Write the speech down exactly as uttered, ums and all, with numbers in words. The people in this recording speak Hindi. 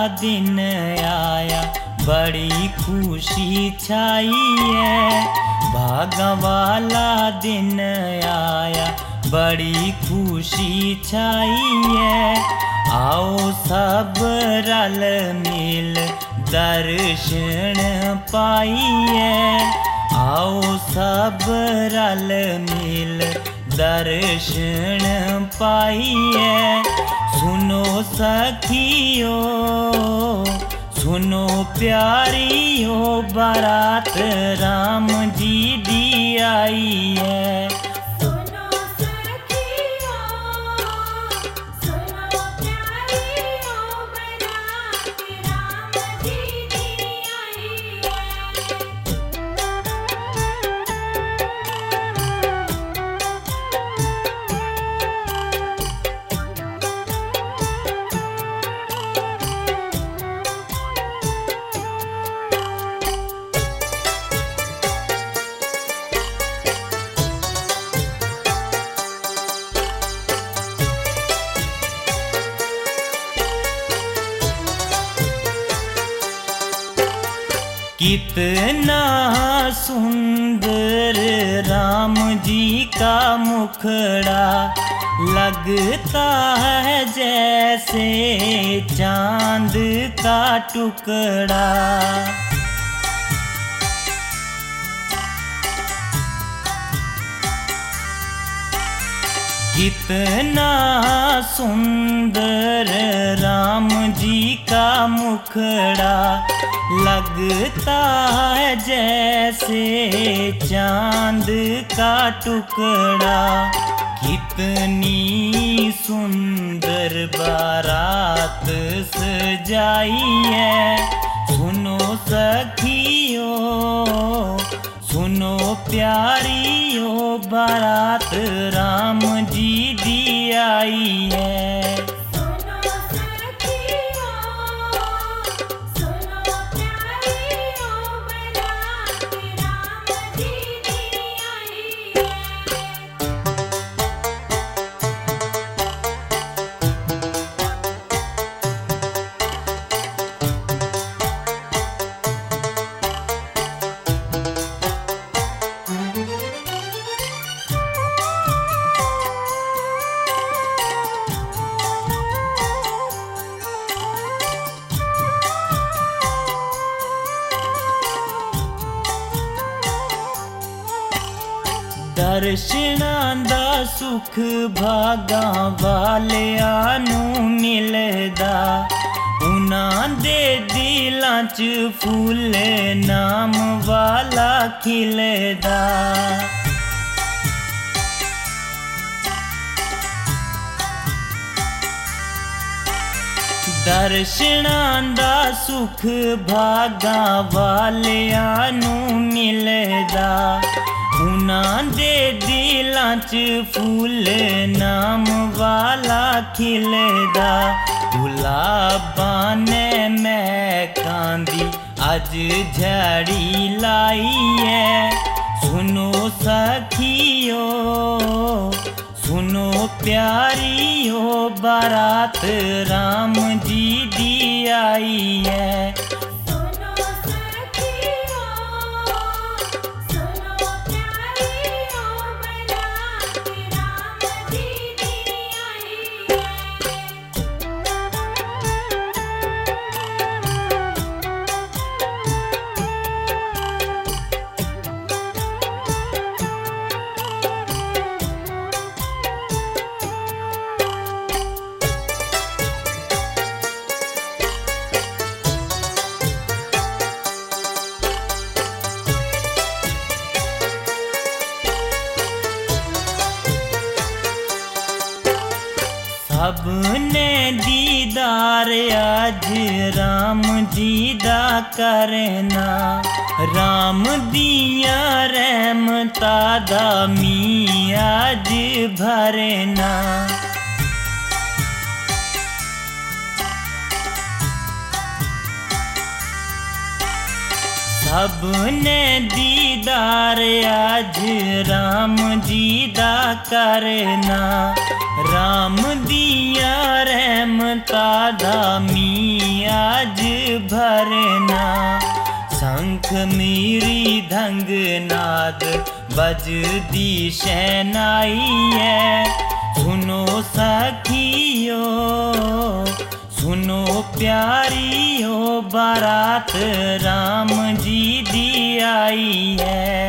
दिन आया, बड़ी खुशी छाई है। भागा वाला दिन आया, बड़ी खुशी छाई है। आओ सब रल मिल दर्शन पाइए। आओ सब रल मिल दर्शन पाइए। सुनो सखियो सुनो प्यारियो, बारात राम जी दी आई है। सुनो सखियो सुनो प्यारियो, बारात राम जी दी आई है। कितना सुंदर राम जी का मुखड़ा, लगता है जैसे चांद का टुकड़ा। कितना सुंदर राम जी का मुखड़ा, लगता है जैसे चांद का टुकड़ा। कितनी सुंदर बारात सजाई है। सुनो सखियो सुनो प्यारियो, बारात राम जी दी आई है। सुनो सखियो सुनो प्यारियो, बारात राम जी दी आई है। दर्शनां दा सुख भागा वालियां नूं मिलदा, उन्हां दे दिलां च फुੱਲ नाम वाला खिलदा। दर्शनां दा सुख भागा वालियां नूं मिलदा, उन्हां दे दिलां च फुੱਲ नाम वाला खिलदा। गुलाबां ने महकां दी अज झड़ी लाई है। सुनो सखियो सुनो प्यारियो, बारात राम जी दी आई है। सुनो सखियो सुनो प्यारियो, बारात राम जी दी आई है। सबने दीदार आज राम जी दा करना, राम दिया रहमता दा मी आज भरना। सबने दीदार आज राम जी दा करना, राम दिया रहमता दा मी आज आज भरना। शंख मीरी धंग नाद बजदी शहनाई है। सुनो सखियो सुनो प्यारियो, बारात राम जी दी आई है।